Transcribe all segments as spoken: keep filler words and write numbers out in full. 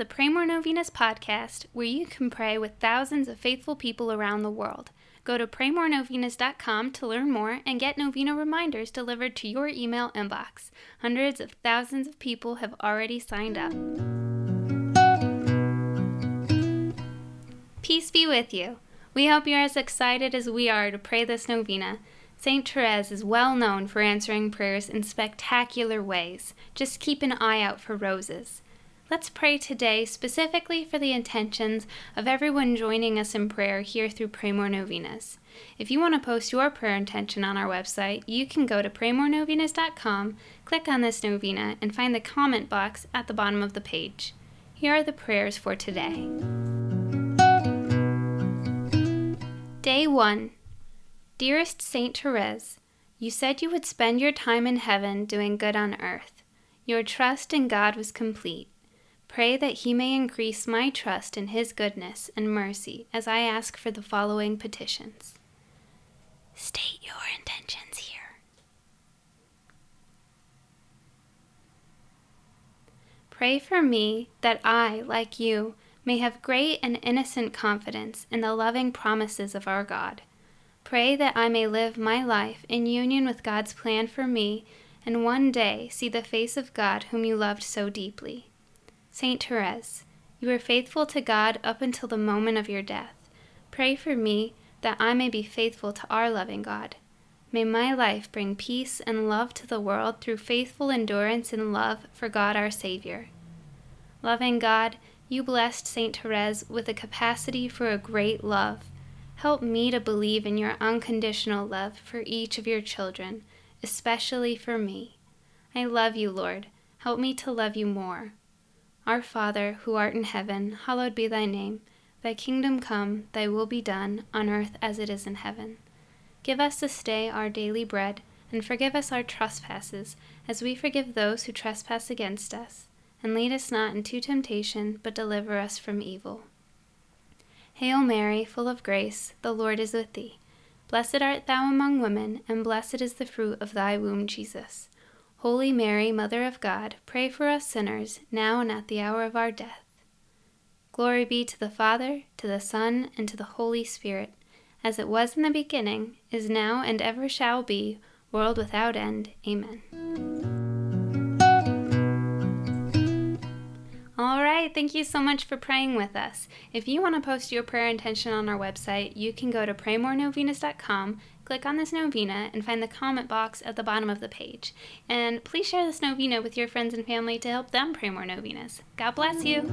the Pray More Novenas podcast, where you can pray with thousands of faithful people around the world. Go to pray more novenas dot com to learn more and get novena reminders delivered to your email inbox. Hundreds of thousands of people have already signed up. Peace be with you. We hope you're as excited as we are to pray this novena. Saint Therese is well known for answering prayers in spectacular ways. Just keep an eye out for roses. Let's pray today specifically for the intentions of everyone joining us in prayer here through Pray More Novenas. If you want to post your prayer intention on our website, you can go to pray more novenas dot com, click on this novena, and find the comment box at the bottom of the page. Here are the prayers for today. Day one. Dearest Saint Therese, you said you would spend your time in heaven doing good on earth. Your trust in God was complete. Pray that He may increase my trust in His goodness and mercy as I ask for the following petitions. State your intentions here. Pray for me that I, like you, may have great and innocent confidence in the loving promises of our God. Pray that I may live my life in union with God's plan for me and one day see the face of God whom you loved so deeply. Saint Therese, you were faithful to God up until the moment of your death. Pray for me that I may be faithful to our loving God. May my life bring peace and love to the world through faithful endurance and love for God our Savior. Loving God, you blessed Saint Therese with a capacity for a great love. Help me to believe in your unconditional love for each of your children, especially for me. I love you, Lord. Help me to love you more. Our Father, who art in heaven, hallowed be thy name. Thy kingdom come, thy will be done, on earth as it is in heaven. Give us this day our daily bread, and forgive us our trespasses, as we forgive those who trespass against us. And lead us not into temptation, but deliver us from evil. Hail Mary, full of grace, the Lord is with thee. Blessed art thou among women, and blessed is the fruit of thy womb, Jesus. Holy Mary, Mother of God, pray for us sinners, now and at the hour of our death. Glory be to the Father, to the Son, and to the Holy Spirit, as it was in the beginning, is now, and ever shall be, world without end. Amen. All right, thank you so much for praying with us. If you want to post your prayer intention on our website, you can go to pray more novenas dot com, click on this novena, and find the comment box at the bottom of the page. And please share this novena with your friends and family to help them pray more novenas. God bless you.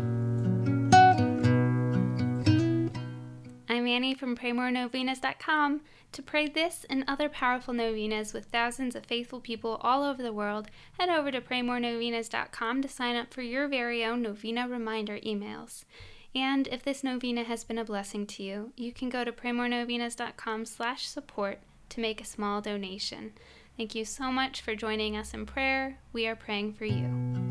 I'm Annie from pray more novenas dot com. To pray this and other powerful novenas with thousands of faithful people all over the world, head over to pray more novenas dot com to sign up for your very own novena reminder emails. And if this novena has been a blessing to you, you can go to pray more novenas dot com slash support to make a small donation. Thank you so much for joining us in prayer. We are praying for you.